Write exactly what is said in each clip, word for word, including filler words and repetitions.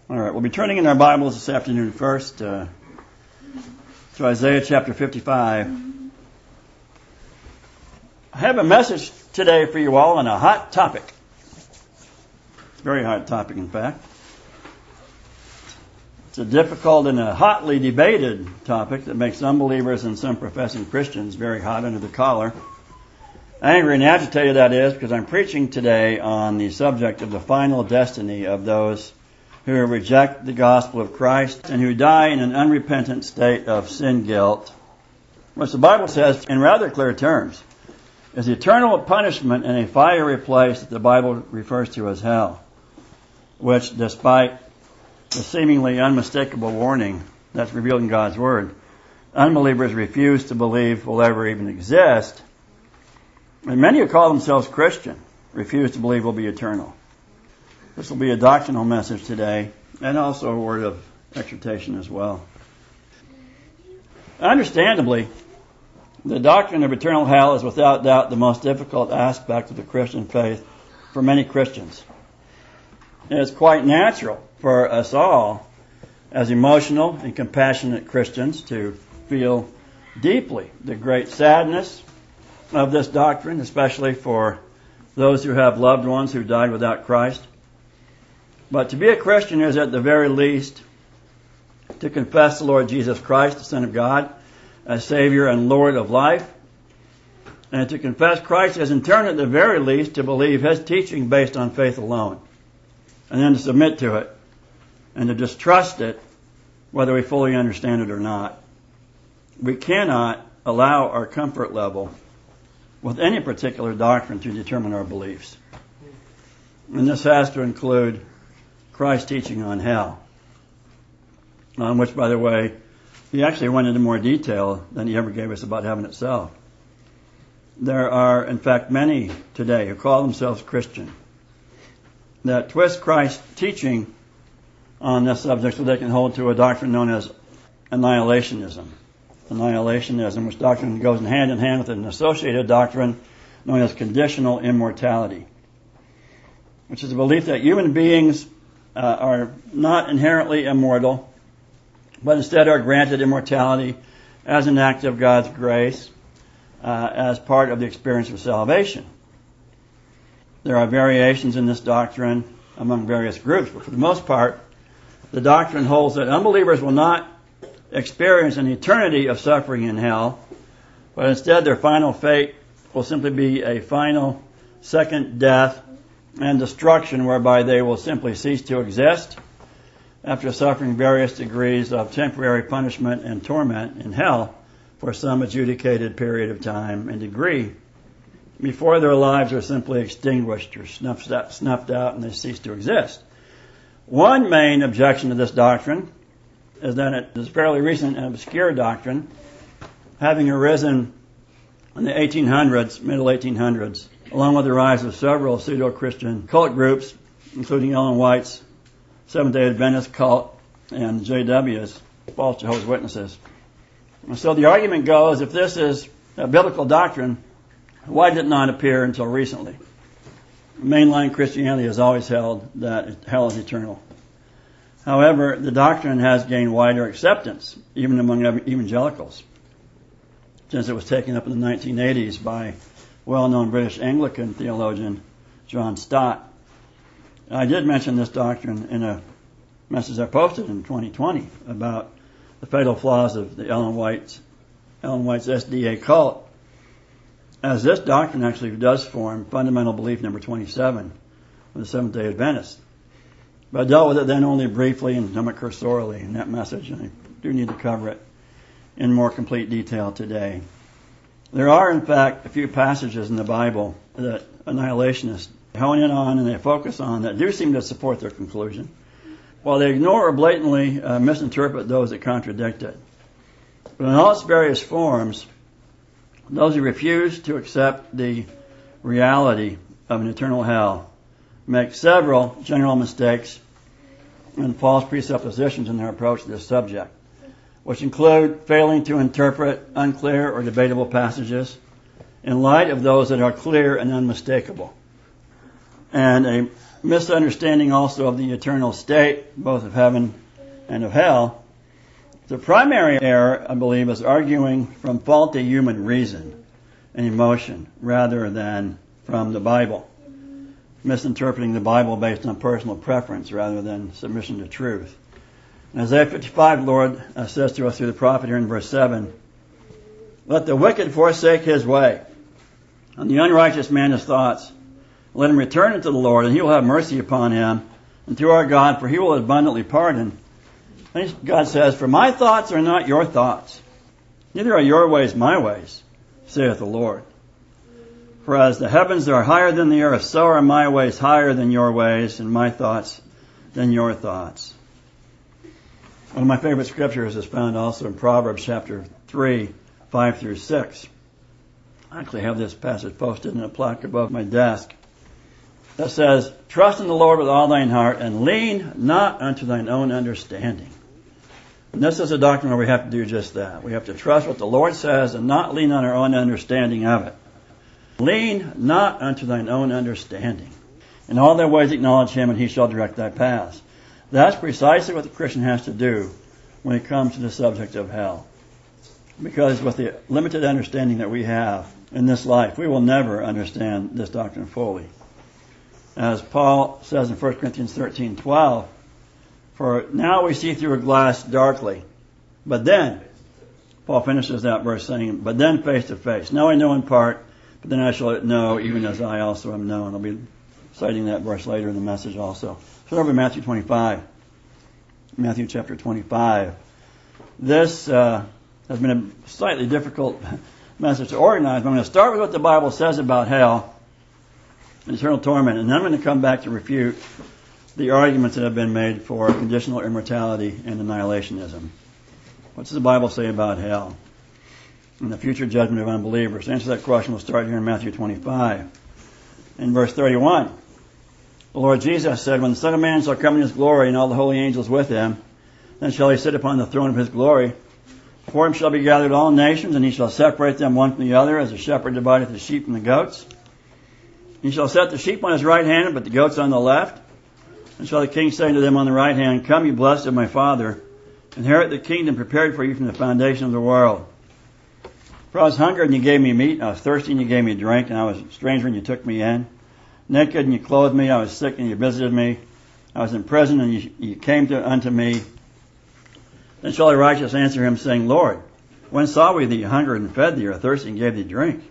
All right, we'll be turning in our Bibles this afternoon first uh, to Isaiah chapter fifty-five. I have a message today for you all on a hot topic. It's a very hot topic, in fact. It's a difficult and a hotly debated topic that makes unbelievers and some professing Christians very hot under the collar. Angry and agitated, that is, because I'm preaching today on the subject of the final destiny of those who reject the gospel of Christ and who die in an unrepentant state of sin guilt, which the Bible says in rather clear terms is the eternal punishment in a fiery place that the Bible refers to as hell, which, despite the seemingly unmistakable warning that's revealed in God's Word, unbelievers refuse to believe will ever even exist, and many who call themselves Christian refuse to believe will be eternal. This will be a doctrinal message today, and also a word of exhortation as well. Understandably, the doctrine of eternal hell is without doubt the most difficult aspect of the Christian faith for many Christians. And it's quite natural for us all, as emotional and compassionate Christians, to feel deeply the great sadness of this doctrine, especially for those who have loved ones who died without Christ. But to be a Christian is at the very least to confess the Lord Jesus Christ, the Son of God, as Savior and Lord of life, and to confess Christ as in turn at the very least to believe His teaching based on faith alone, and then to submit to it, and to distrust it whether we fully understand it or not. We cannot allow our comfort level with any particular doctrine to determine our beliefs. And this has to include Christ's teaching on hell, on which, by the way, he actually went into more detail than he ever gave us about heaven itself. There are, in fact, many today who call themselves Christian that twist Christ's teaching on this subject so they can hold to a doctrine known as annihilationism. Annihilationism, which doctrine goes hand in hand with an associated doctrine known as conditional immortality, which is a belief that human beings uh, are not inherently immortal, but instead are granted immortality as an act of God's grace, uh, as part of the experience of salvation. There are variations in this doctrine among various groups, but for the most part, the doctrine holds that unbelievers will not experience an eternity of suffering in hell, but instead their final fate will simply be a final second death and destruction, whereby they will simply cease to exist after suffering various degrees of temporary punishment and torment in hell for some adjudicated period of time and degree before their lives are simply extinguished or snuffed out, snuffed out and they cease to exist. One main objection to this doctrine is that it is a fairly recent and obscure doctrine, having arisen in the eighteen hundreds, middle eighteen hundreds, along with the rise of several pseudo-Christian cult groups, including Ellen White's Seventh-day Adventist cult and J W's False Jehovah's Witnesses. And so the argument goes, if this is a biblical doctrine, why did it not appear until recently? Mainline Christianity has always held that hell is eternal. However, the doctrine has gained wider acceptance, even among evangelicals, since it was taken up in the nineteen eighties by well-known British Anglican theologian John Stott. I did mention this doctrine in a message I posted in twenty twenty about the fatal flaws of the Ellen White's, Ellen White's S D A cult, as this doctrine actually does form fundamental belief number twenty-seven of the Seventh-day Adventists. But I dealt with it then only briefly and somewhat cursorily in that message, and I do need to cover it in more complete detail today. There are, in fact, a few passages in the Bible that annihilationists hone in on and they focus on that do seem to support their conclusion, while they ignore or blatantly uh, misinterpret those that contradict it. But in all its various forms, those who refuse to accept the reality of an eternal hell make several general mistakes and false presuppositions in their approach to this subject, which include failing to interpret unclear or debatable passages in light of those that are clear and unmistakable, and a misunderstanding also of the eternal state, both of heaven and of hell. The primary error, I believe, is arguing from faulty human reason and emotion rather than from the Bible. Misinterpreting the Bible based on personal preference rather than submission to truth. In Isaiah fifty-five, the Lord uh, says to us through the prophet here in verse seven, "Let the wicked forsake his way, and the unrighteous man his thoughts. Let him return unto the Lord, and he will have mercy upon him, and to our God, for he will abundantly pardon." And God says, "For my thoughts are not your thoughts, neither are your ways my ways, saith the Lord. For as the heavens are higher than the earth, so are my ways higher than your ways, and my thoughts than your thoughts." One of my favorite scriptures is found also in Proverbs chapter three, five through six. I actually have this passage posted in a plaque above my desk that says, "Trust in the Lord with all thine heart, and lean not unto thine own understanding." And this is a doctrine where we have to do just that. We have to trust what the Lord says and not lean on our own understanding of it. Lean not unto thine own understanding. In all thy ways acknowledge him, and he shall direct thy paths. That's precisely what the Christian has to do when it comes to the subject of hell. Because with the limited understanding that we have in this life, we will never understand this doctrine fully. As Paul says in First Corinthians thirteen twelve, "For now we see through a glass darkly, but then," Paul finishes that verse saying, "but then face to face. Now I know in part, but then I shall know even as I also am known." I'll be citing that verse later in the message also. So over to Matthew twenty-five. Matthew chapter twenty-five. This uh, has been a slightly difficult message to organize, but I'm going to start with what the Bible says about hell and eternal torment, and then I'm going to come back to refute the arguments that have been made for conditional immortality and annihilationism. What does the Bible say about hell and the future judgment of unbelievers? To answer that question, we'll start here in Matthew twenty-five. In verse thirty-one, the Lord Jesus said, "When the Son of Man shall come in his glory, and all the holy angels with him, then shall he sit upon the throne of his glory. Before him shall be gathered all nations, and he shall separate them one from the other, as a shepherd divideth the sheep from the goats. He shall set the sheep on his right hand, but the goats on the left. And shall the king say to them on the right hand, Come, ye blessed of my Father, inherit the kingdom prepared for you from the foundation of the world. For I was hungry, and you gave me meat. I was thirsty, and you gave me drink. And I was a stranger, and you took me in. Naked, and you clothed me. I was sick, and you visited me. I was in prison, and you, you came to, unto me. Then shall the righteous answer him, saying, Lord, when saw we thee hungered and fed thee, or thirsty and gave thee drink?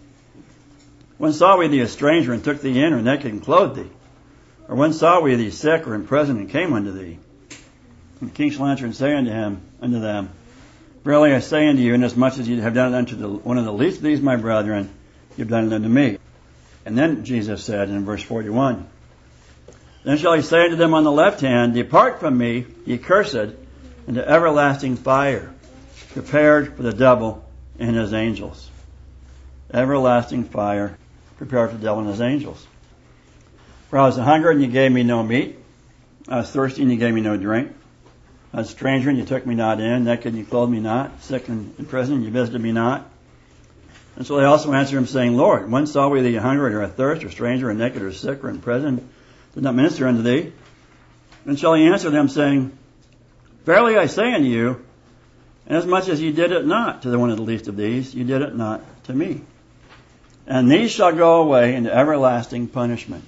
When saw we thee a stranger and took thee in, or naked and clothed thee? Or when saw we thee sick or in prison and came unto thee? And the king shall answer and say unto him, unto them, Verily I say unto you, inasmuch as ye have done it unto the, one of the least of these my brethren, ye have done it unto me. And then Jesus said in verse forty-one, Then shall he say unto them on the left hand, Depart from me, ye cursed, into everlasting fire, prepared for the devil and his angels. Everlasting fire, prepared for the devil and his angels. For I was a hunger, and you gave me no meat. I was thirsty, and you gave me no drink. I was a stranger, and you took me not in. Naked, and you clothed me not. Sick and in prison, and you visited me not. And so they also answered him, saying, Lord, when saw we thee a hungered, or a thirst, or stranger, or naked, or sick, or in prison, did not minister unto thee? And shall he answer them, saying, Verily I say unto you, inasmuch as ye did it not to the one of the least of these, ye did it not to me. And these shall go away into everlasting punishment.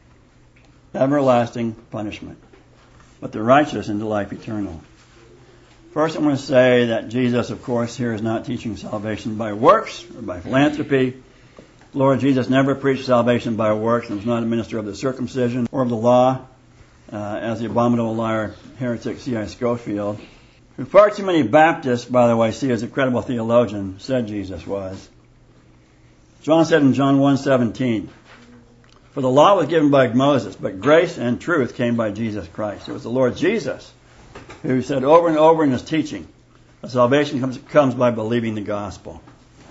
Everlasting punishment. But the righteous into life eternal. First I want to say that Jesus, of course, here is not teaching salvation by works or by philanthropy. The Lord Jesus never preached salvation by works and was not a minister of the circumcision or of the law, uh, as the abominable liar heretic C I Scofield, who far too many Baptists, by the way, see as a credible theologian, said Jesus was. John said in John one seventeen, For the law was given by Moses, but grace and truth came by Jesus Christ. It was the Lord Jesus who said over and over in his teaching, that salvation comes, comes by believing the gospel.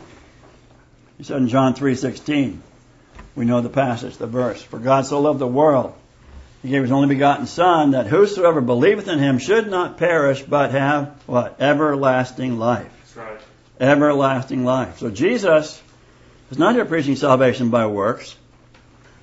He said in John three sixteen, we know the passage, the verse, For God so loved the world, he gave his only begotten Son, that whosoever believeth in him should not perish, but have, what? Everlasting life. That's right. Everlasting life. So Jesus is not here preaching salvation by works.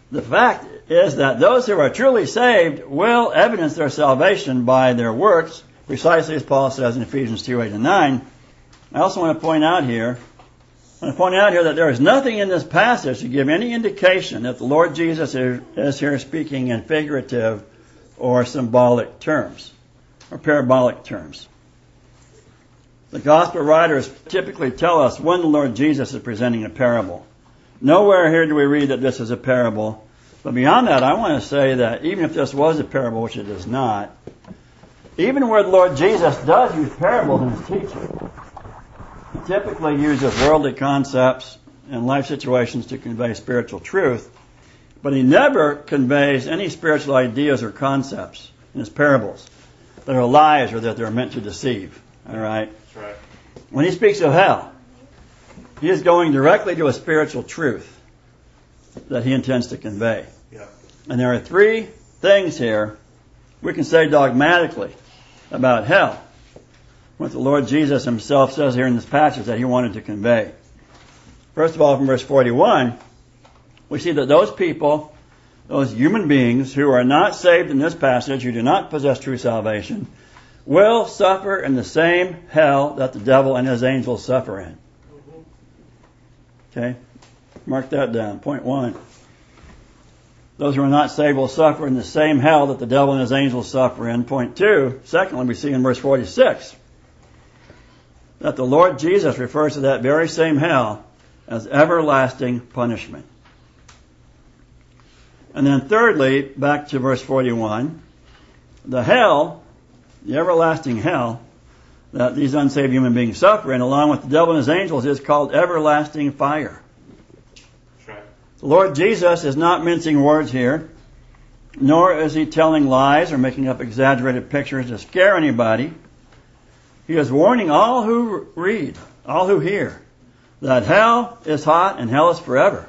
The fact is that those who are truly saved will evidence their salvation by their works, precisely as Paul says in Ephesians two, eight and nine. I also want to point out here, I want to point out here that there is nothing in this passage to give any indication that the Lord Jesus is here speaking in figurative or symbolic terms, or parabolic terms. The gospel writers typically tell us when the Lord Jesus is presenting a parable. Nowhere here do we read that this is a parable. But beyond that, I want to say that even if this was a parable, which it is not, even where the Lord Jesus does use parables in his teaching, he typically uses worldly concepts and life situations to convey spiritual truth, but he never conveys any spiritual ideas or concepts in his parables that are lies or that they're meant to deceive. All right? That's right. When he speaks of hell, he is going directly to a spiritual truth that he intends to convey. Yeah. And there are three things here we can say dogmatically about hell, what the Lord Jesus himself says here in this passage that he wanted to convey. First of all, from verse forty-one, we see that those people, those human beings who are not saved in this passage, who do not possess true salvation, will suffer in the same hell that the devil and his angels suffer in. Okay? Mark that down. Point one. Those who are not saved will suffer in the same hell that the devil and his angels suffer in. Point two. Secondly, we see in verse forty-six that the Lord Jesus refers to that very same hell as everlasting punishment. And then thirdly, back to verse forty-one, the hell, the everlasting hell that these unsaved human beings suffer in, along with the devil and his angels, is called everlasting fire. That's right. The Lord Jesus is not mincing words here, nor is he telling lies or making up exaggerated pictures to scare anybody. He is warning all who read, all who hear, that hell is hot and hell is forever.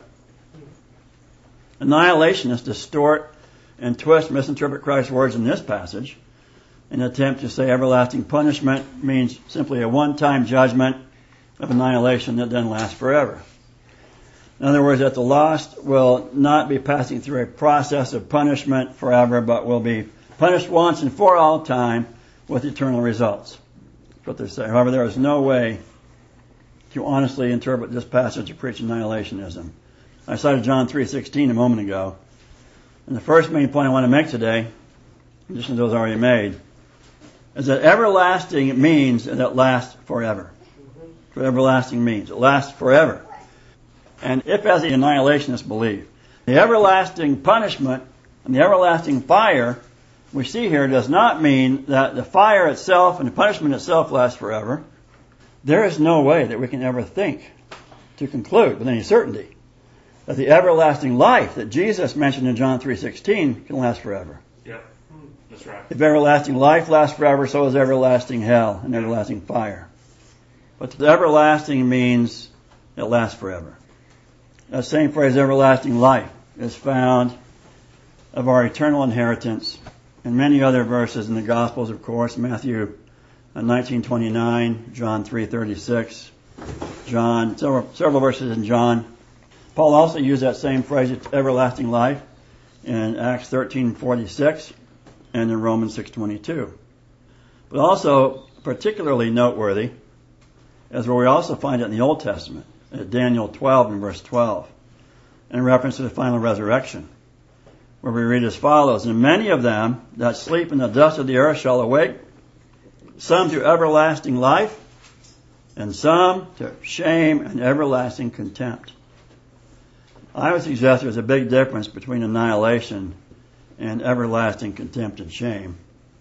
Annihilationists distort and twist, misinterpret Christ's words in this passage in an attempt to say everlasting punishment means simply a one-time judgment of annihilation that then lasts forever. In other words, that the lost will not be passing through a process of punishment forever, but will be punished once and for all time with eternal results. That's what they say. However, there is no way to honestly interpret this passage to preach annihilationism. I cited John three sixteen a moment ago. And the first main point I want to make today, in addition to those already made, is that everlasting means that it lasts forever. That's what everlasting means. It lasts forever. And if, as the annihilationists believe, the everlasting punishment and the everlasting fire we see here does not mean that the fire itself and the punishment itself lasts forever, there is no way that we can ever think to conclude with any certainty that the everlasting life that Jesus mentioned in John three sixteen can last forever. Yep, that's right. If everlasting life lasts forever, so is everlasting hell and everlasting fire. But the everlasting means it lasts forever. That same phrase, everlasting life, is found of our eternal inheritance in many other verses in the Gospels, of course, Matthew nineteen twenty-nine, John three thirty-six, John, several, several verses in John. Paul also used that same phrase, everlasting life, in Acts thirteen forty-six and in Romans six twenty-two. But also, particularly noteworthy, is where we also find it in the Old Testament, at Daniel twelve and verse twelve, in reference to the final resurrection, where we read as follows, and many of them that sleep in the dust of the earth shall awake, some to everlasting life, and some to shame and everlasting contempt. I would suggest there's a big difference between annihilation and everlasting contempt and shame.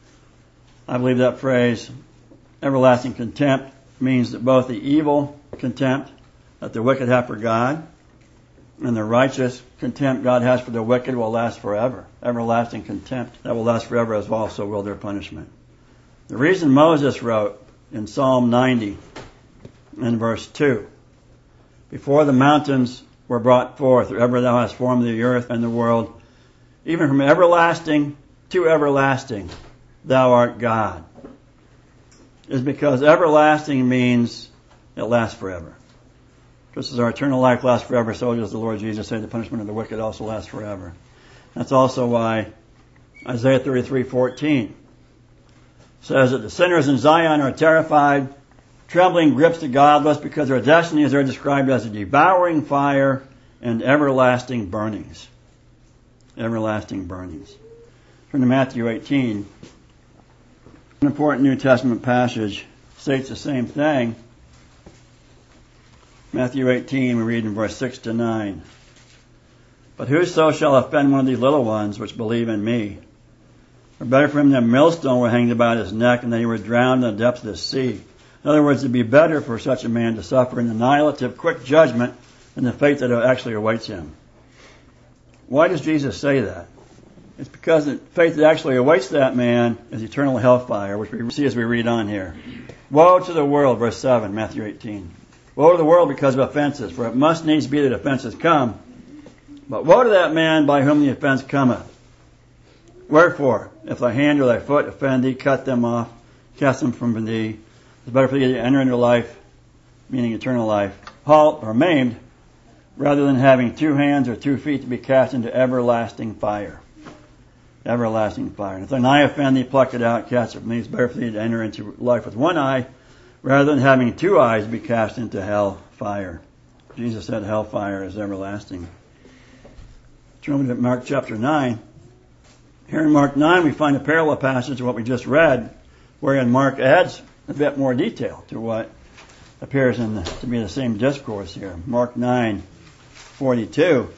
I believe that phrase, everlasting contempt, means that both the evil contempt that the wicked have for God and the righteous contempt God has for the wicked will last forever. Everlasting contempt that will last forever as also will their punishment. The reason Moses wrote in Psalm ninety in verse two, before the mountains were brought forth, or ever thou hast formed the earth and the world, even from everlasting to everlasting, thou art God, is because everlasting means it lasts forever. Just as our eternal life lasts forever, so does the Lord Jesus say the punishment of the wicked also lasts forever. That's also why Isaiah thirty-three fourteen says that the sinners in Zion are terrified. Trembling grips the godless because their destinies are described as a devouring fire and everlasting burnings. Everlasting burnings. Turn to Matthew eighteen. An important New Testament passage states the same thing. Matthew eighteen, we read in verse six to nine. But whoso shall offend one of these little ones which believe in me, or better for him that a millstone were hanged about his neck and that he were drowned in the depths of the sea. In other words, it would be better for such a man to suffer an annihilative, quick judgment than the fate that actually awaits him. Why does Jesus say that? It's because the fate that actually awaits that man is eternal hellfire, which we see as we read on here. Woe to the world, verse seven, Matthew eighteen. Woe to the world because of offenses, for it must needs be that offenses come. But woe to that man by whom the offense cometh. Wherefore, if thy hand or thy foot offend thee, cut them off, cast them from thee. It's better for thee to enter into life, meaning eternal life, halt or maimed, rather than having two hands or two feet to be cast into everlasting fire. Everlasting fire. And if thine eye offend thee, pluck it out, cast it from thee. It's better for thee to enter into life with one eye, rather than having two eyes to be cast into hell fire. Jesus said hellfire is everlasting. Turn to Mark chapter nine. Here in Mark nine, we find a parallel passage to what we just read, wherein Mark adds a bit more detail to what appears in the, to be the same discourse here. Mark nine forty-two.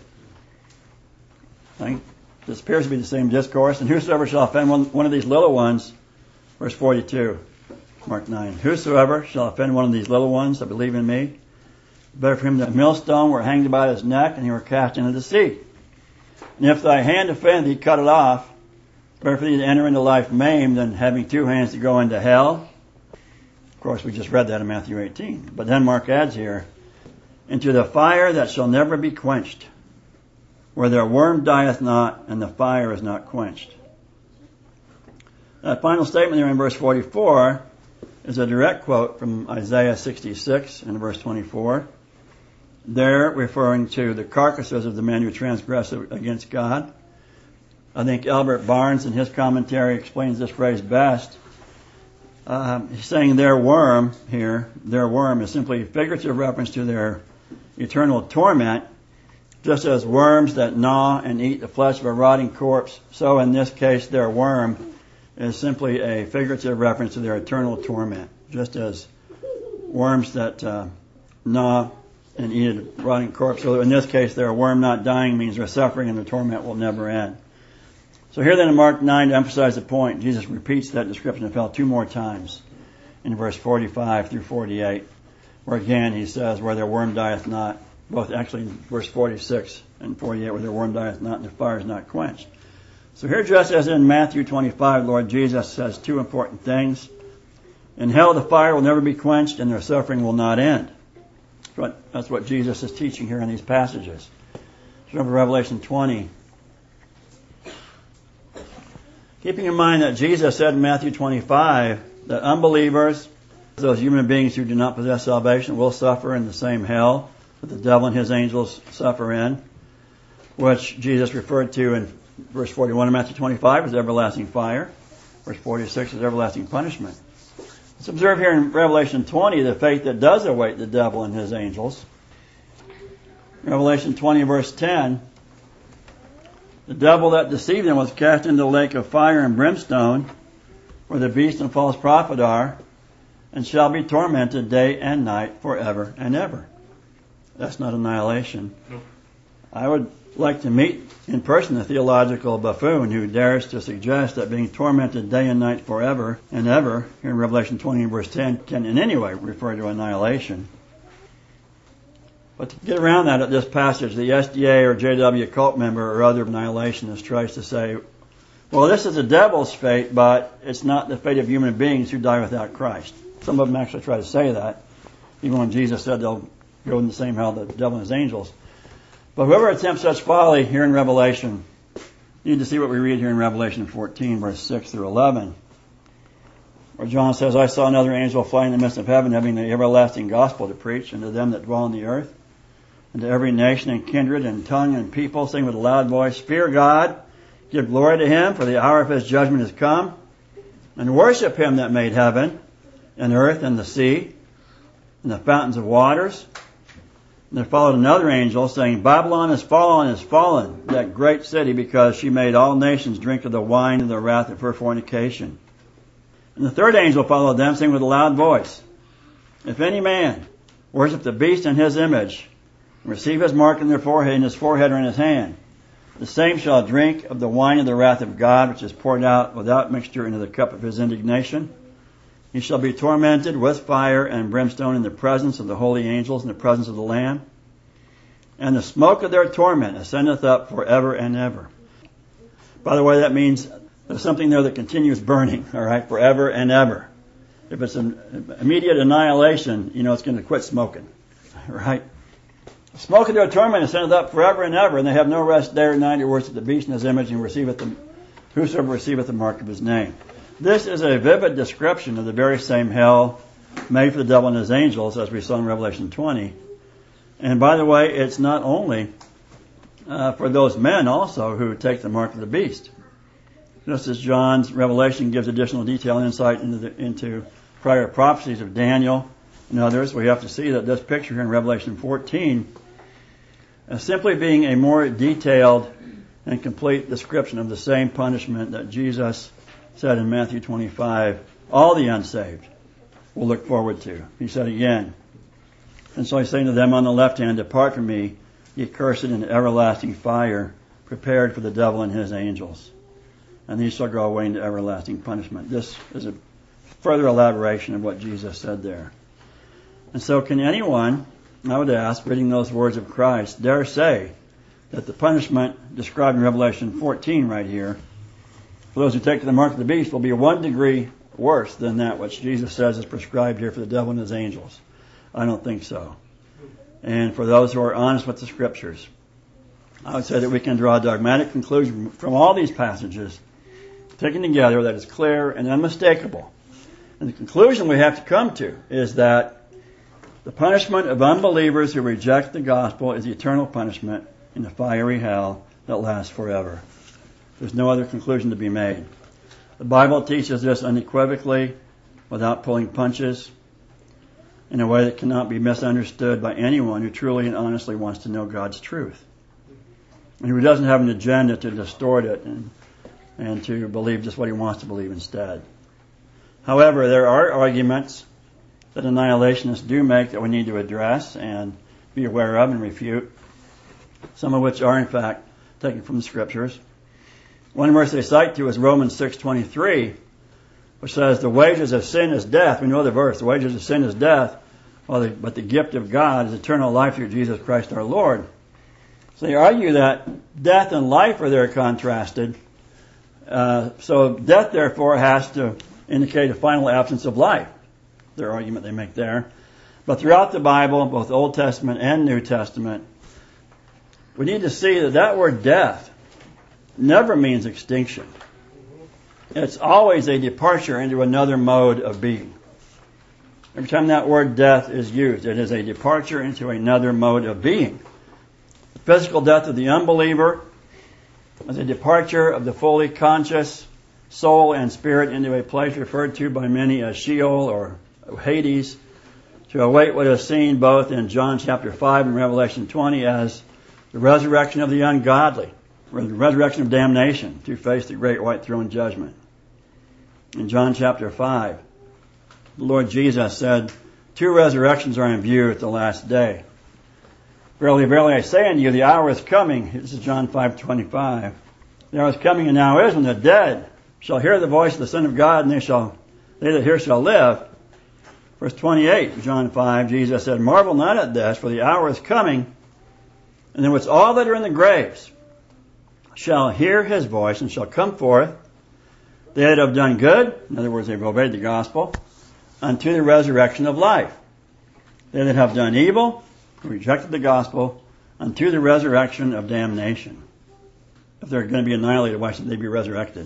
I think this appears to be the same discourse. And whosoever shall offend one, one of these little ones, verse forty-two, Mark nine. Whosoever shall offend one of these little ones that believe in me, better for him that a millstone were hanged about his neck and he were cast into the sea. And if thy hand offend thee, cut it off. Better for thee to enter into life maimed than having two hands to go into hell. Of course, we just read that in Matthew eighteen. But then Mark adds here, into the fire that shall never be quenched, where their worm dieth not, and the fire is not quenched. That final statement there in verse forty-four is a direct quote from Isaiah sixty-six and verse twenty-four. There referring to the carcasses of the men who transgress against God. I think Albert Barnes in his commentary explains this phrase best. Uh, he's saying their worm here, their worm is simply a figurative reference to their eternal torment, just as worms that gnaw and eat the flesh of a rotting corpse. So in this case, their worm is simply a figurative reference to their eternal torment, just as worms that uh, gnaw and eat a rotting corpse. So in this case, their worm not dying means their suffering and their torment will never end. So here then in Mark nine, to emphasize the point, Jesus repeats that description of hell two more times in verse forty-five through forty-eight, where again he says, where their worm dieth not, both actually in verse forty-six and forty-eight, where their worm dieth not and the fire is not quenched. So here, just as in Matthew twenty-five, Lord Jesus says two important things. In hell the fire will never be quenched and their suffering will not end. That's what Jesus is teaching here in these passages. Remember Revelation twenty. Keeping in mind that Jesus said in Matthew twenty-five that unbelievers, those human beings who do not possess salvation, will suffer in the same hell that the devil and his angels suffer in, which Jesus referred to in verse forty-one of Matthew twenty-five as everlasting fire, verse forty-six as everlasting punishment. Let's observe here in Revelation twenty the fate that does await the devil and his angels. Revelation twenty verse ten. The devil that deceived them was cast into the lake of fire and brimstone, where the beast and false prophet are, and shall be tormented day and night forever and ever. That's not annihilation. Nope. I would like to meet in person a theological buffoon who dares to suggest that being tormented day and night forever and ever, here in Revelation twenty verse ten, can in any way refer to annihilation. But to get around that at this passage, the S D A or J W cult member or other annihilationist tries to say, well, this is the devil's fate, but it's not the fate of human beings who die without Christ. Some of them actually try to say that, even when Jesus said they'll go in the same hell that the devil and his angels. But whoever attempts such folly here in Revelation, you need to see what we read here in Revelation fourteen, verse six through eleven, where John says, I saw another angel flying in the midst of heaven, having the everlasting gospel to preach unto them that dwell on the earth, and to every nation and kindred and tongue and people, saying with a loud voice, fear God, give glory to him, for the hour of his judgment is come, and worship him that made heaven and earth and the sea and the fountains of waters. And there followed another angel, saying, Babylon is fallen, is fallen, that great city, because she made all nations drink of the wine of the wrath of her fornication. And the third angel followed them, saying with a loud voice, if any man worship the beast in his image, and receive his mark in their forehead, in his forehead or in his hand, the same shall drink of the wine of the wrath of God, which is poured out without mixture into the cup of his indignation. He shall be tormented with fire and brimstone in the presence of the holy angels, in the presence of the Lamb. And the smoke of their torment ascendeth up forever and ever. By the way, that means there's something there that continues burning, all right, forever and ever. If it's an immediate annihilation, you know it's going to quit smoking, right? The smoke of their torment ascendeth up forever and ever, and they have no rest day or night to worship the beast in his image, and receiveth the, whosoever receiveth the mark of his name. This is a vivid description of the very same hell made for the devil and his angels, as we saw in Revelation twenty. And by the way, it's not only uh, for those men also who take the mark of the beast. Just as John's Revelation gives additional detail and insight into, the, into prior prophecies of Daniel and others, we have to see that this picture here in Revelation fourteen is simply being a more detailed and complete description of the same punishment that Jesus said in Matthew twenty-five, all the unsaved will look forward to. He said again, and so he's saying to them on the left hand, depart from me, ye cursed, into everlasting fire, prepared for the devil and his angels. And these shall go away into everlasting punishment. This is a further elaboration of what Jesus said there. And so can anyone, I would ask, reading those words of Christ, dare say that the punishment described in Revelation fourteen right here, for those who take to the mark of the beast, will be one degree worse than that which Jesus says is prescribed here for the devil and his angels? I don't think so. And for those who are honest with the scriptures, I would say that we can draw a dogmatic conclusion from all these passages taken together that is clear and unmistakable. And the conclusion we have to come to is that the punishment of unbelievers who reject the gospel is eternal punishment in the fiery hell that lasts forever. There's no other conclusion to be made. The Bible teaches this unequivocally, without pulling punches, in a way that cannot be misunderstood by anyone who truly and honestly wants to know God's truth, and who doesn't have an agenda to distort it and, and to believe just what he wants to believe instead. However, there are arguments that annihilationists do make that we need to address and be aware of and refute, some of which are in fact taken from the scriptures. One verse they cite to is Romans six twenty-three, which says, the wages of sin is death. We know the verse. The wages of sin is death, well, the, but the gift of God is eternal life through Jesus Christ our Lord. So they argue that death and life are there contrasted. Uh, so death, therefore, has to indicate a final absence of life. Their argument they make there. But throughout the Bible, both Old Testament and New Testament, we need to see that that word death never means extinction. It's always a departure into another mode of being. Every time that word death is used, it is a departure into another mode of being. The physical death of the unbeliever is a departure of the fully conscious soul and spirit into a place referred to by many as Sheol or Hades, to await what is seen both in John chapter five and Revelation twenty as the resurrection of the ungodly, or the resurrection of damnation, to face the great white throne judgment. In John chapter five, the Lord Jesus said, two resurrections are in view at the last day. Verily, verily, I say unto you, the hour is coming. This is John five twenty-five. The hour is coming, and now is, when the dead shall hear the voice of the Son of God, and they shall, they that hear shall live. Verse twenty-eight, John five, Jesus said, marvel not at this, for the hour is coming, and in which all that are in the graves shall hear his voice, and shall come forth, they that have done good, in other words, they've obeyed the gospel, unto the resurrection of life. They that have done evil, who rejected the gospel, unto the resurrection of damnation. If they're going to be annihilated, why should they be resurrected?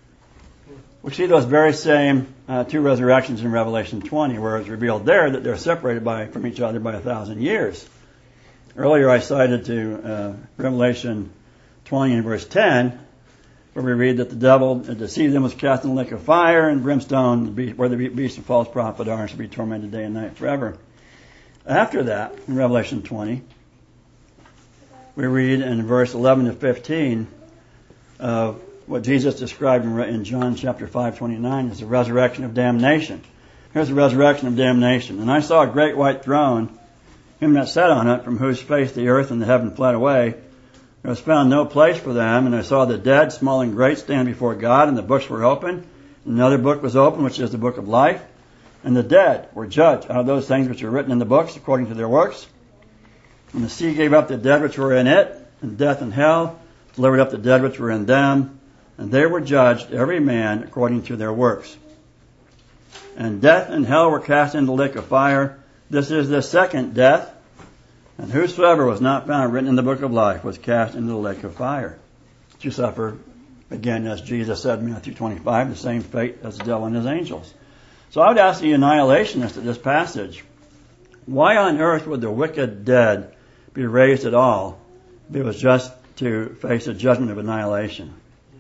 We see those very same uh, two resurrections in Revelation twenty, where it's revealed there that they're separated by from each other by a thousand years. Earlier I cited to uh, Revelation twenty and verse ten, where we read that the devil deceived them, was cast in the lake of fire and brimstone, where the beast and false prophet are, and shall be tormented day and night forever. After that, in Revelation twenty, we read in verse eleven to fifteen of what Jesus described in John chapter five twenty-nine as the resurrection of damnation. Here's the resurrection of damnation. And I saw a great white throne, him that sat on it, from whose face the earth and the heaven fled away. There was found no place for them, and I saw the dead, small and great, stand before God, and the books were opened. And another book was opened, which is the book of life. And the dead were judged out of those things which were written in the books according to their works. And the sea gave up the dead which were in it, and death and hell delivered up the dead which were in them, and they were judged, every man according to their works. And death and hell were cast into the lake of fire. This is the second death. And whosoever was not found written in the book of life was cast into the lake of fire, to suffer, again, as Jesus said in Matthew twenty-five, the same fate as the devil and his angels. So I would ask the annihilationist of this passage, why on earth would the wicked dead be raised at all if it was just to face a judgment of annihilation?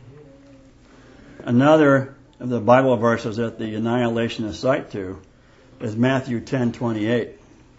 Another of the Bible verses that the annihilationists cite to is Matthew ten twenty-eight.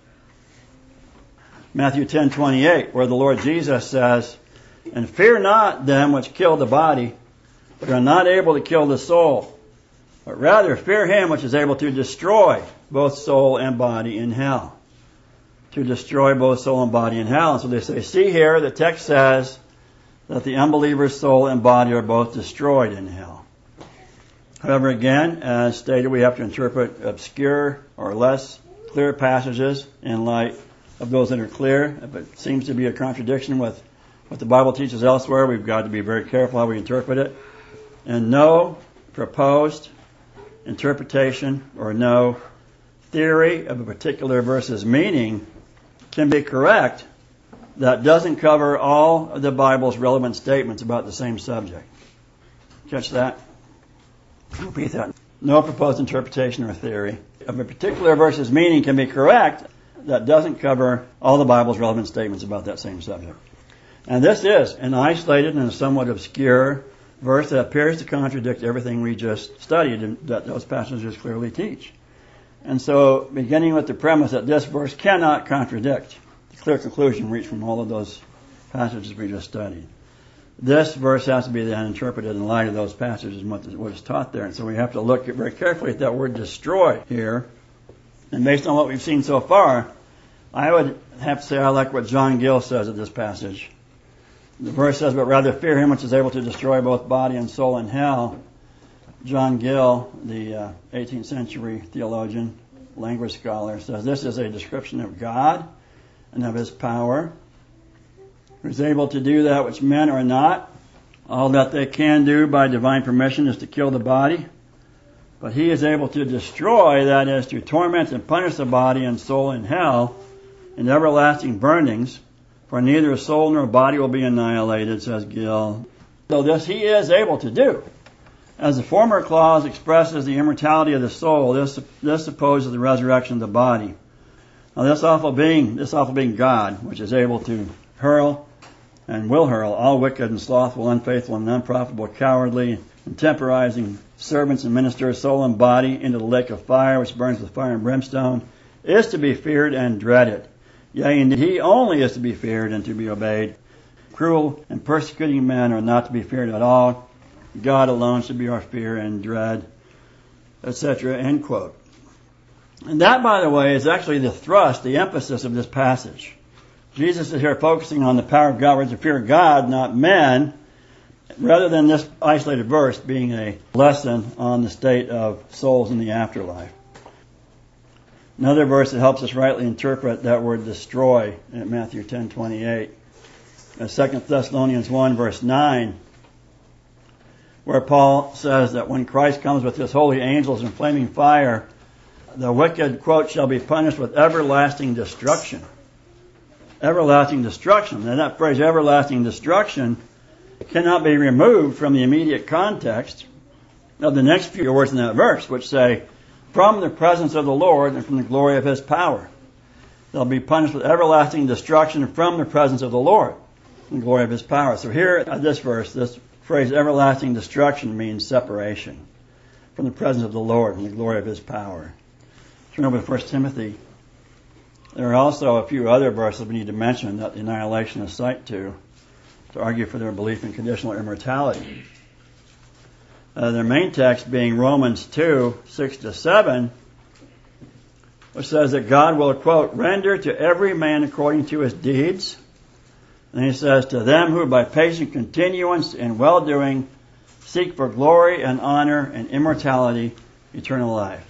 Matthew ten twenty-eight, where the Lord Jesus says, "And fear not them which kill the body, but are not able to kill the soul, but rather fear him which is able to destroy both soul and body in hell." To destroy both soul and body in hell. And so they say, see here, the text says that the unbeliever's soul and body are both destroyed in hell. However, again, as stated, we have to interpret obscure or less clear passages in light of those that are clear. If it seems to be a contradiction with what the Bible teaches elsewhere, we've got to be very careful how we interpret it. And no proposed interpretation or no theory of a particular verse's meaning can be correct that doesn't cover all of the Bible's relevant statements about the same subject. Catch that? Repeat that. No proposed interpretation or theory of a particular verse's meaning can be correct that doesn't cover all the Bible's relevant statements about that same subject. And this is an isolated and somewhat obscure verse that appears to contradict everything we just studied and that those passages clearly teach. And so, beginning with the premise that this verse cannot contradict the clear conclusion reached from all of those passages we just studied, this verse has to be then interpreted in light of those passages and what is taught there. And so we have to look very carefully at that word destroy here. And based on what we've seen so far, I would have to say I like what John Gill says of this passage. The verse says, but rather fear him which is able to destroy both body and soul in hell. John Gill, the uh, eighteenth century theologian, language scholar, says this is a description of God and of his power, who is able to do that which men are not. All that they can do by divine permission is to kill the body. But he is able to destroy, that is, to torment and punish the body and soul in hell in everlasting burnings, for neither soul nor body will be annihilated, says Gill. So this he is able to do. As the former clause expresses the immortality of the soul, this this supposes the resurrection of the body. Now this awful being, this awful being God, which is able to hurl and will hurl all wicked and slothful, unfaithful and unprofitable, cowardly and temporizing servants and ministers, soul and body, into the lake of fire, which burns with fire and brimstone, is to be feared and dreaded. Yea, indeed, he only is to be feared and to be obeyed. Cruel and persecuting men are not to be feared at all. God alone should be our fear and dread, et cetera. End quote. And that, by the way, is actually the thrust, the emphasis of this passage. Jesus is here focusing on the power of God. We're to fear God, not men, rather than this isolated verse being a lesson on the state of souls in the afterlife. Another verse that helps us rightly interpret that word destroy in Matthew ten twenty-eight. Second Thessalonians one verse nine, where Paul says that when Christ comes with his holy angels in flaming fire, the wicked, quote, shall be punished with everlasting destruction. Everlasting destruction. And that phrase, everlasting destruction, cannot be removed from the immediate context of the next few words in that verse, which say, from the presence of the Lord and from the glory of his power. they'll be punished with everlasting destruction from the presence of the Lord and glory of his power. So here at this verse, this phrase everlasting destruction means separation from the presence of the Lord and the glory of his power. Turn over to First Timothy. There are also a few other verses we need to mention that the annihilationists cite to, to argue for their belief in conditional immortality. Uh, their main text being Romans two, six to seven, which says that God will, quote, render to every man according to his deeds. And he says, to them who by patient continuance in well-doing seek for glory and honor and immortality, eternal life.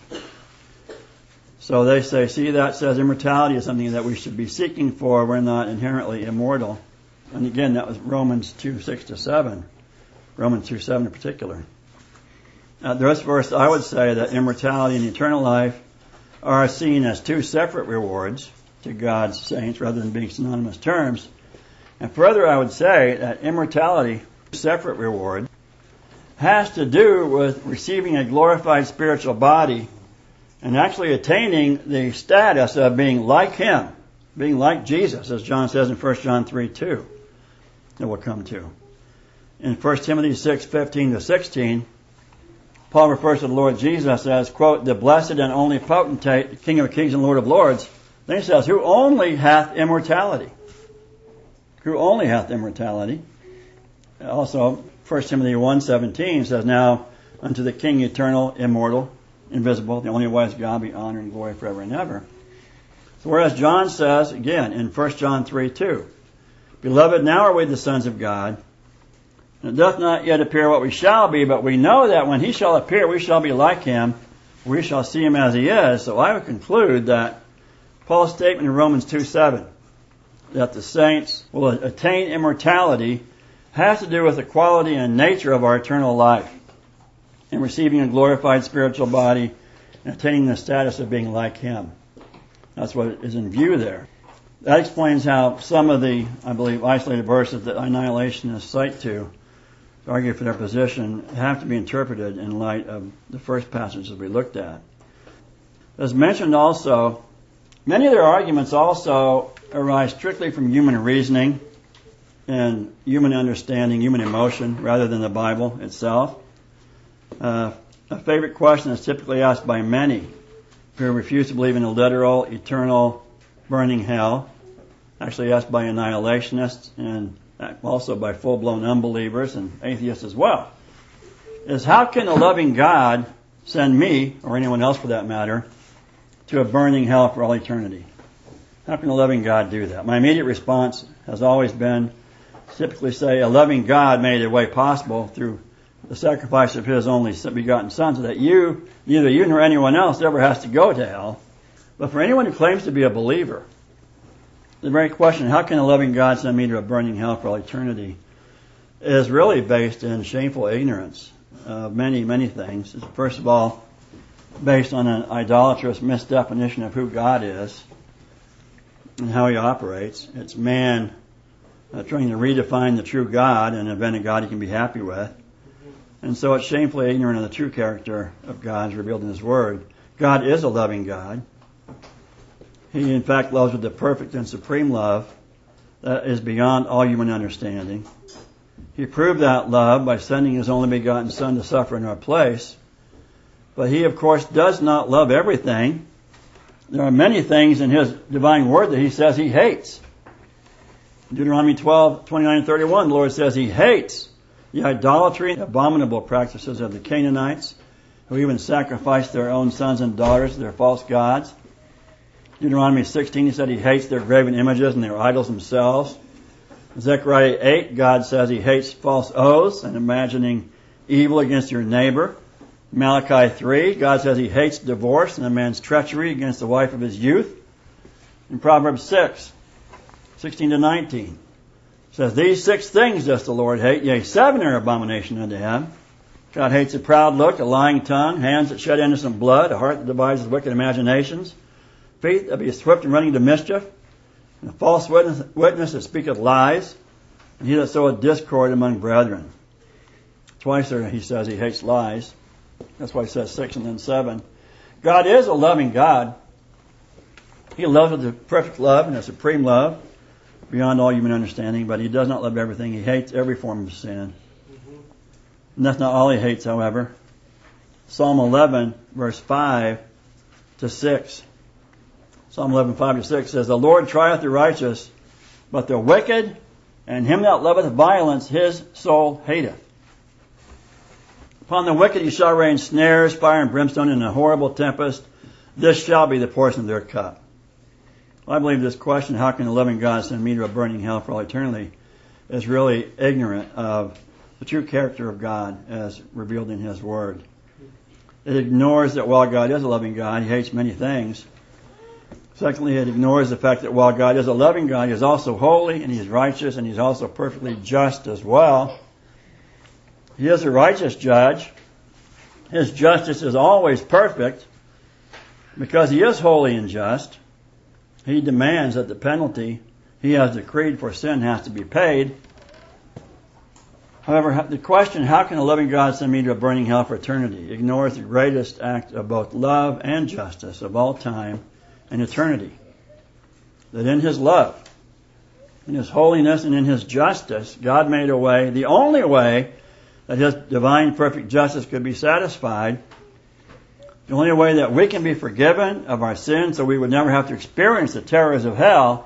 So they say, see, that says immortality is something that we should be seeking for. We're not inherently immortal. And again, that was Romans two, six to seven. Romans two, seven in particular. Now, this verse, I would say that immortality and eternal life are seen as two separate rewards to God's saints rather than being synonymous terms. And further, I would say that immortality, separate reward, has to do with receiving a glorified spiritual body and actually attaining the status of being like him, being like Jesus, as John says in First John three, two, that we'll come to. In First Timothy six, fifteen to sixteen, Paul refers to the Lord Jesus as, quote, the blessed and only potentate, the King of kings and Lord of lords. Then he says, who only hath immortality. Who only hath immortality. Also, First Timothy one, seventeen says, now unto the King eternal, immortal, invisible, the only wise God, be honor and glory forever and ever. So whereas John says, again, in First John three, two, beloved, now are we the sons of God, and it doth not yet appear what we shall be, but we know that when he shall appear, we shall be like him, we shall see him as he is. So I would conclude that Paul's statement in Romans two, seven, that the saints will attain immortality, has to do with the quality and nature of our eternal life in receiving a glorified spiritual body and attaining the status of being like him. That's what is in view there. That explains how some of the, I believe, isolated verses that annihilationists cite to, to argue for their position have to be interpreted in light of the first passages we looked at. As mentioned also, many of their arguments also arise strictly from human reasoning and human understanding, human emotion, rather than the Bible itself. Uh, a favorite question is typically asked by many who refuse to believe in a literal, eternal, burning hell, actually asked by annihilationists and also by full-blown unbelievers and atheists as well, is how can a loving God send me, or anyone else for that matter, to a burning hell for all eternity? How can a loving God do that? My immediate response has always been typically say a loving God made a way possible through the sacrifice of his only begotten Son, so that you, neither you nor anyone else, ever has to go to hell. But for anyone who claims to be a believer, the very question, how can a loving God send me to a burning hell for all eternity, is really based in shameful ignorance of many, many things. It's first of all based on an idolatrous misdefinition of who God is and how he operates. It's man uh, trying to redefine the true God and invent a God he can be happy with. And so it's shamefully ignorant of the true character of God as revealed in his word. God is a loving God. He, in fact, loves with the perfect and supreme love that is beyond all human understanding. He proved that love by sending his only begotten Son to suffer in our place. But he, of course, does not love everything. There are many things in his divine word that he says he hates. Deuteronomy twelve, twenty-nine and thirty-one, the Lord says he hates the idolatry and abominable practices of the Canaanites, who even sacrificed their own sons and daughters to their false gods. Deuteronomy sixteen, he said he hates their graven images and their idols themselves. Zechariah eight, God says he hates false oaths and imagining evil against your neighbor. Malachi three, God says he hates divorce and a man's treachery against the wife of his youth. In Proverbs six, sixteen to nineteen, says, these six things does the Lord hate, yea, seven are abomination unto him. God hates a proud look, a lying tongue, hands that shed innocent blood, a heart that devises wicked imaginations, feet that be swift in running to mischief, and a false witness, witness that speaketh lies, and he that soweth discord among brethren. Twice there he says he hates lies. That's why he says six and then seven. God is a loving God. He loves with a perfect love and a supreme love beyond all human understanding, but he does not love everything. He hates every form of sin. Mm-hmm. And that's not all he hates, however. Psalm eleven, verse five to six. Psalm eleven, five to six says, The Lord trieth the righteous, but the wicked and him that loveth violence his soul hateth. Upon the wicked he shall rain snares, fire and brimstone, and a horrible tempest. This shall be the portion of their cup. Well, I believe this question, how can a loving God send me to a burning hell for all eternity, is really ignorant of the true character of God as revealed in His Word. It ignores that while God is a loving God, He hates many things. Secondly, it ignores the fact that while God is a loving God, He is also holy and He is righteous and He's also perfectly just as well. He is a righteous judge. His justice is always perfect. Because He is holy and just, He demands that the penalty He has decreed for sin has to be paid. However, the question, how can a loving God send me to a burning hell for eternity, ignores the greatest act of both love and justice of all time and eternity. That in His love, in His holiness, and in His justice, God made a way, the only way that His divine perfect justice could be satisfied, the only way that we can be forgiven of our sins so we would never have to experience the terrors of hell.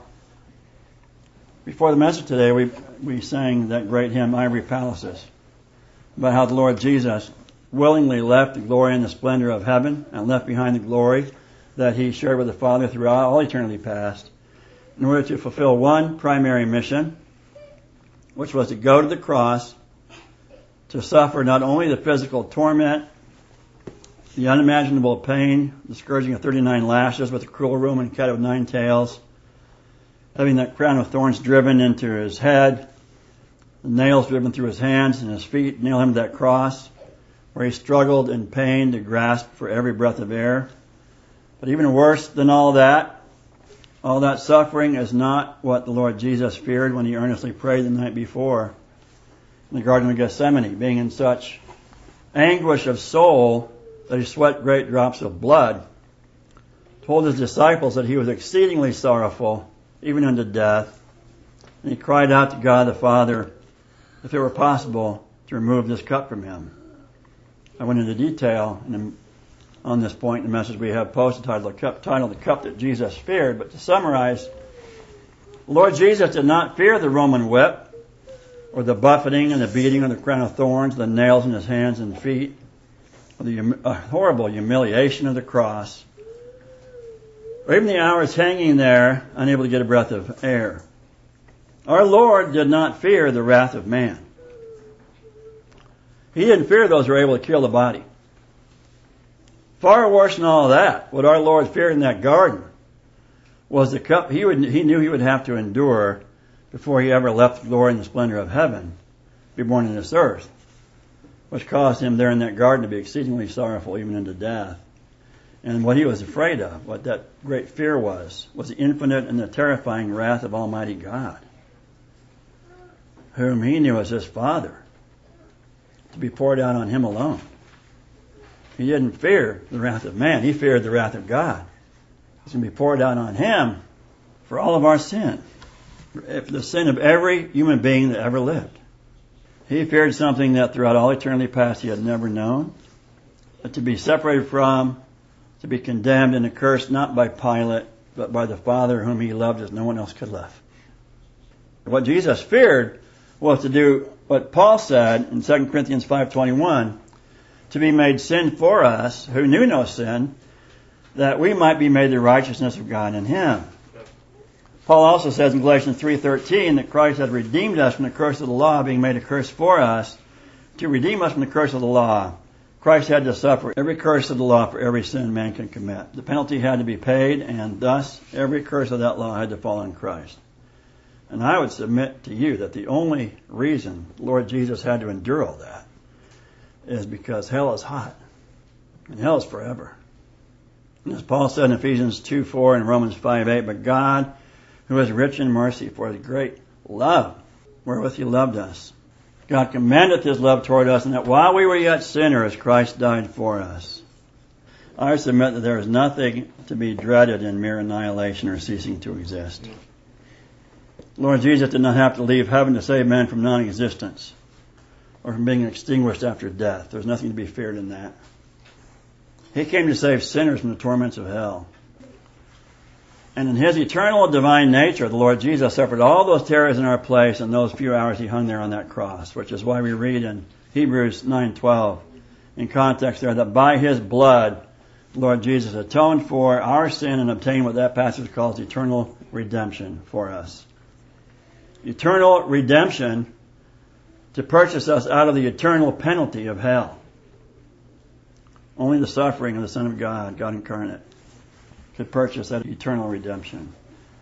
Before the message today, we we sang that great hymn, Ivory Palaces, about how the Lord Jesus willingly left the glory and the splendor of heaven and left behind the glory that He shared with the Father throughout all eternity past in order to fulfill one primary mission, which was to go to the cross to suffer not only the physical torment, the unimaginable pain, the scourging of thirty-nine lashes with the cruel Roman cat of nine tails, having that crown of thorns driven into His head, the nails driven through His hands and His feet, nail Him to that cross, where He struggled in pain to grasp for every breath of air. But even worse than all that, all that suffering is not what the Lord Jesus feared when He earnestly prayed the night before in the Garden of Gethsemane, being in such anguish of soul that He sweat great drops of blood, told His disciples that He was exceedingly sorrowful, even unto death. And He cried out to God the Father, if it were possible, to remove this cup from Him. I went into detail in, on this point in the message we have posted titled, the cup, titled The Cup That Jesus Feared. But to summarize, the Lord Jesus did not fear the Roman whip, or the buffeting and the beating, or the crown of thorns, the nails in His hands and feet, or the uh, horrible humiliation of the cross, or even the hours hanging there, unable to get a breath of air. Our Lord did not fear the wrath of man. He didn't fear those who were able to kill the body. Far worse than all that, what our Lord feared in that garden was the cup he would he knew He would have to endure before He ever left the glory and the splendor of heaven, be born in this earth, which caused Him there in that garden to be exceedingly sorrowful, even unto death. And what He was afraid of, what that great fear was, was the infinite and the terrifying wrath of Almighty God, whom He knew as His Father, to be poured out on Him alone. He didn't fear the wrath of man. He feared the wrath of God. It's going to be poured out on Him for all of our sin, for the sin of every human being that ever lived. He feared something that throughout all eternity past He had never known, but to be separated from, to be condemned and accursed not by Pilate, but by the Father whom He loved as no one else could love. What Jesus feared was to do what Paul said in Second Corinthians five twenty-one, to be made sin for us, who knew no sin, that we might be made the righteousness of God in Him. Paul also says in Galatians three thirteen that Christ had redeemed us from the curse of the law, being made a curse for us. To redeem us from the curse of the law, Christ had to suffer every curse of the law for every sin man can commit. The penalty had to be paid, and thus every curse of that law had to fall on Christ. And I would submit to you that the only reason Lord Jesus had to endure all that is because hell is hot, and hell is forever. And as Paul said in Ephesians two four and Romans five eight, but God, who is rich in mercy, for His great love wherewith He loved us, God commendeth His love toward us, and that while we were yet sinners, Christ died for us. I submit that there is nothing to be dreaded in mere annihilation or ceasing to exist. Lord Jesus did not have to leave heaven to save men from non-existence or from being extinguished after death. There's nothing to be feared in that. He came to save sinners from the torments of hell. And in his eternal divine nature, the Lord Jesus suffered all those terrors in our place in those few hours he hung there on that cross, which is why we read in Hebrews nine twelve, in context there, that by his blood, the Lord Jesus atoned for our sin and obtained what that passage calls eternal redemption for us. Eternal redemption to purchase us out of the eternal penalty of hell. Only the suffering of the Son of God, God incarnate, could purchase that eternal redemption.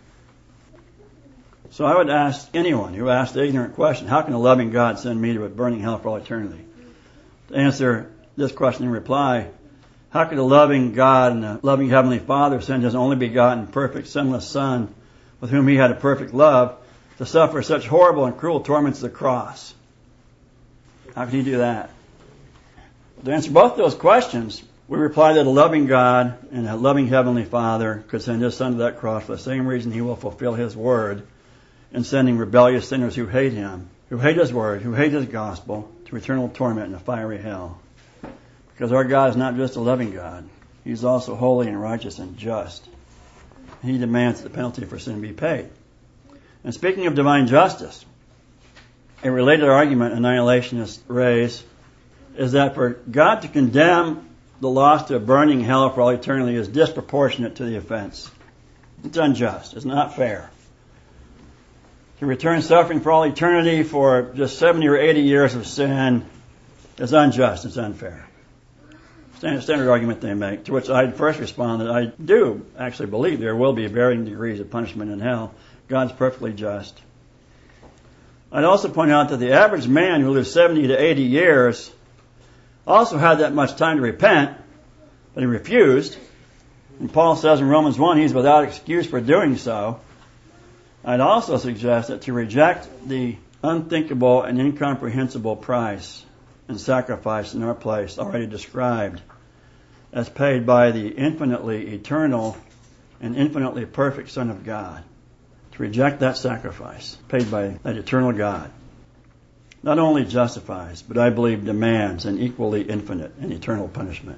So I would ask anyone who asked the ignorant question, how can a loving God send me to a burning hell for all eternity? To answer this question in reply, how could a loving God and a loving Heavenly Father send His only begotten, perfect, sinless Son, with whom He had a perfect love, to suffer such horrible and cruel torments of the cross? How could He do that? To answer both those questions, we reply that a loving God and a loving Heavenly Father could send His Son to that cross for the same reason He will fulfill His word in sending rebellious sinners who hate Him, who hate His word, who hate His gospel, to eternal torment in a fiery hell. Because our God is not just a loving God. He's also holy and righteous and just. He demands that the penalty for sin be paid. And speaking of divine justice, a related argument annihilationists raise is that for God to condemn the lost to a burning hell for all eternity is disproportionate to the offense. It's unjust. It's not fair. To return suffering for all eternity for just seventy or eighty years of sin is unjust. It's unfair. Standard, standard argument they make, to which I'd first respond that I do actually believe there will be varying degrees of punishment in hell. God's perfectly just. I'd also point out that the average man who lives seventy to eighty years also had that much time to repent, but he refused. And Paul says in Romans one, he's without excuse for doing so. I'd also suggest that to reject the unthinkable and incomprehensible price and sacrifice in our place already described as paid by the infinitely eternal and infinitely perfect Son of God, to reject that sacrifice paid by that eternal God not only justifies, but I believe demands an equally infinite and eternal punishment.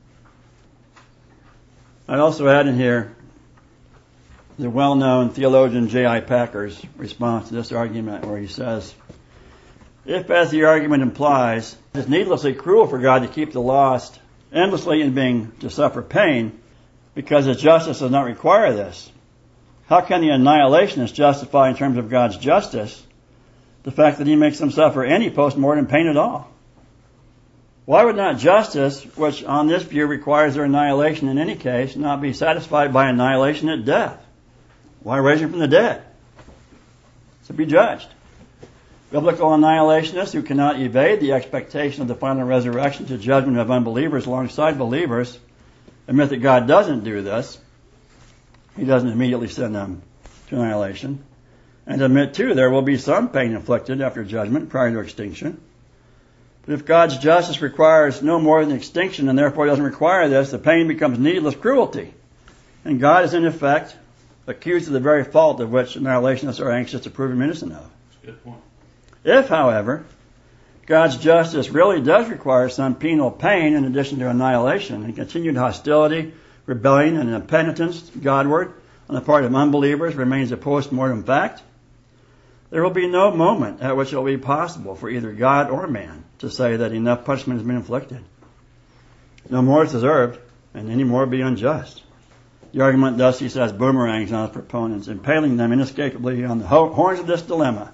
I'd also add in here the well-known theologian J I Packer's response to this argument, where he says, if, as the argument implies, it is needlessly cruel for God to keep the lost endlessly in being to suffer pain because His justice does not require this, how can the annihilationist justify in terms of God's justice the fact that He makes them suffer any post-mortem pain at all? Why would not justice, which on this view requires their annihilation in any case, not be satisfied by annihilation at death? Why raise Him from the dead? To be judged. Biblical annihilationists who cannot evade the expectation of the final resurrection to judgment of unbelievers alongside believers admit that God doesn't do this. He doesn't immediately send them to annihilation. And admit, too, there will be some pain inflicted after judgment prior to extinction. But if God's justice requires no more than extinction and therefore doesn't require this, the pain becomes needless cruelty. And God is, in effect, accused of the very fault of which annihilationists are anxious to prove Him innocent of. That's a good point. If, however, God's justice really does require some penal pain in addition to annihilation and continued hostility, rebellion, and impenitence Godward on the part of unbelievers remains a post-mortem fact, there will be no moment at which it will be possible for either God or man to say that enough punishment has been inflicted. No more is deserved, and any more be unjust. The argument thus, he says, boomerangs on its proponents, impaling them inescapably on the horns of this dilemma.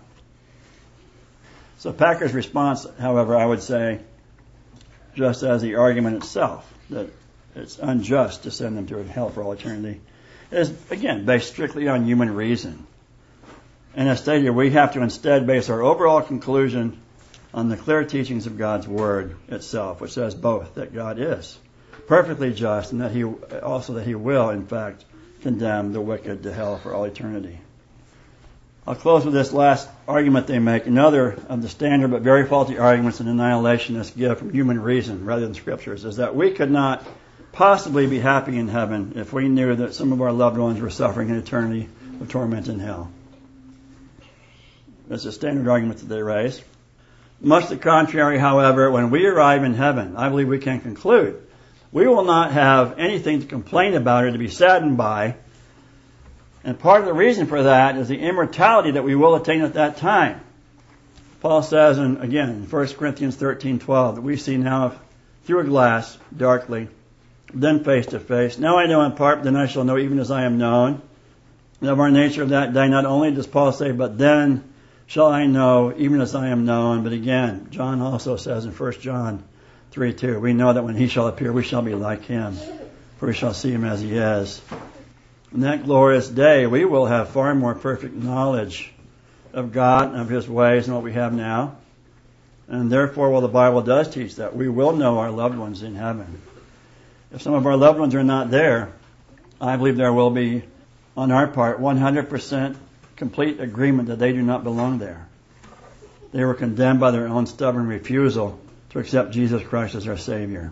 So Packer's response, however, I would say, just as the argument itself, that it's unjust to send them to hell for all eternity, is, again, based strictly on human reason. And as stated, we have to instead base our overall conclusion on the clear teachings of God's Word itself, which says both, that God is perfectly just and that He also that He will, in fact, condemn the wicked to hell for all eternity. I'll close with this last argument they make, another of the standard but very faulty arguments an annihilationists give from human reason rather than Scriptures, is that we could not possibly be happy in heaven if we knew that some of our loved ones were suffering an eternity of torment in hell. That's a standard argument that they raise. Much to the contrary, however, when we arrive in heaven, I believe we can conclude we will not have anything to complain about or to be saddened by. And part of the reason for that is the immortality that we will attain at that time. Paul says, and again, in First Corinthians thirteen twelve, that we see now through a glass, darkly, then face to face. Now I know in part, then I shall know even as I am known. And of our nature of that day, not only does Paul say, but then shall I know even as I am known. But again, John also says in First John three two, we know that when he shall appear, we shall be like him, for we shall see him as he is. In that glorious day, we will have far more perfect knowledge of God and of his ways than what we have now. And therefore, well, the Bible does teach that we will know our loved ones in heaven. If some of our loved ones are not there, I believe there will be, on our part, one hundred percent complete agreement that they do not belong there. They were condemned by their own stubborn refusal to accept Jesus Christ as our Savior.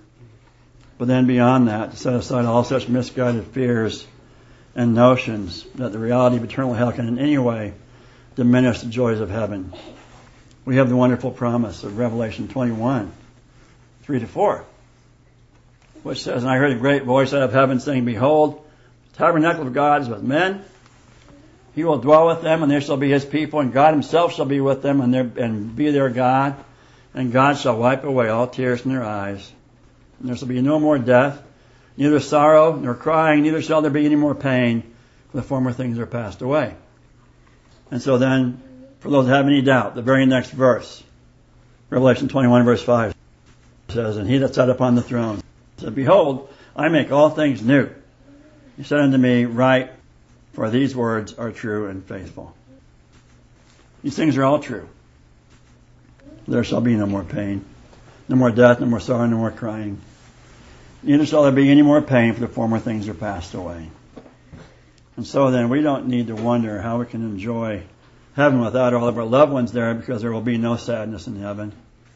But then beyond that, to set aside all such misguided fears and notions that the reality of eternal hell can in any way diminish the joys of heaven. We have the wonderful promise of Revelation twenty-one, three to four, which says, and I heard a great voice out of heaven saying, behold, the tabernacle of God is with men. He will dwell with them, and they shall be his people, and God himself shall be with them, and, their, and be their God. And God shall wipe away all tears from their eyes. And there shall be no more death, neither sorrow, nor crying, neither shall there be any more pain, for the former things are passed away. And so then, for those that have any doubt, the very next verse, Revelation twenty-one, verse five, says, and he that sat upon the throne said, behold, I make all things new. He said unto me, write, for these words are true and faithful. These things are all true. There shall be no more pain, no more death, no more sorrow, no more crying. Neither shall there be any more pain, for the former things are passed away. And so then, we don't need to wonder how we can enjoy heaven without all of our loved ones there, because there will be no sadness in heaven.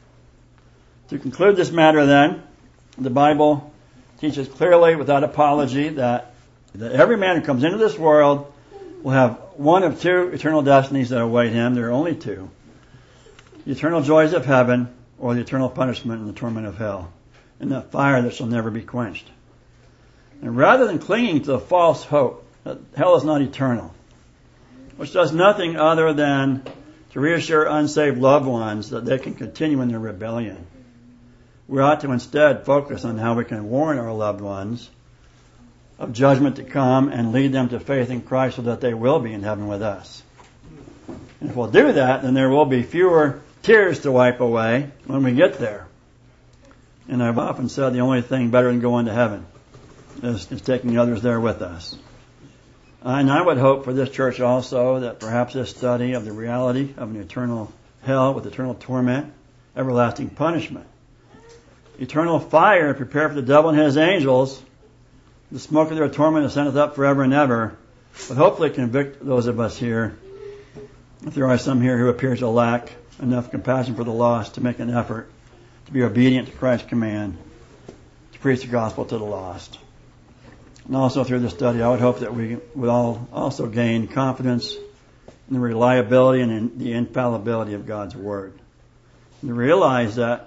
To conclude this matter then, the Bible teaches clearly, without apology, that, that every man who comes into this world will have one of two eternal destinies that await him. There are only two. The eternal joys of heaven, or the eternal punishment and the torment of hell, and the fire that shall never be quenched. And rather than clinging to the false hope that hell is not eternal, which does nothing other than to reassure unsaved loved ones that they can continue in their rebellion, we ought to instead focus on how we can warn our loved ones of judgment to come and lead them to faith in Christ so that they will be in heaven with us. And if we'll do that, then there will be fewer tears to wipe away when we get there. And I've often said the only thing better than going to heaven is, is taking others there with us. And I would hope for this church also that perhaps this study of the reality of an eternal hell with eternal torment, everlasting punishment, eternal fire prepared for the devil and his angels, the smoke of their torment ascendeth up forever and ever, would hopefully convict those of us here, if there are some here who appear to lack enough compassion for the lost, to make an effort to be obedient to Christ's command to preach the gospel to the lost. And also through this study, I would hope that we would all also gain confidence in the reliability and in the infallibility of God's Word. And to realize that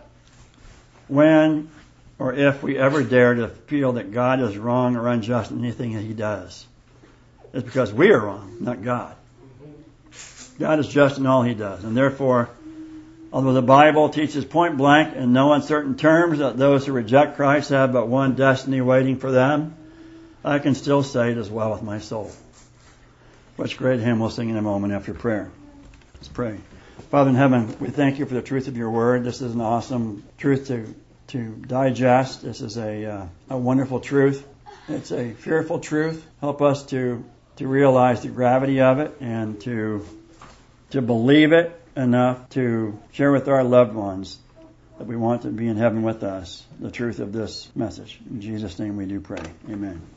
when or if we ever dare to feel that God is wrong or unjust in anything that He does, it's because we are wrong, not God. God is just in all He does. And therefore, although the Bible teaches point blank in no uncertain terms that those who reject Christ have but one destiny waiting for them, I can still say it as well with my soul. Which great hymn we'll sing in a moment after prayer. Let's pray. Father in heaven, we thank You for the truth of Your Word. This is an awesome truth to to digest. This is a uh, a wonderful truth. It's a fearful truth. Help us to to realize the gravity of it and to to believe it enough to share with our loved ones that we want to be in heaven with us the truth of this message. In Jesus' name we do pray. Amen.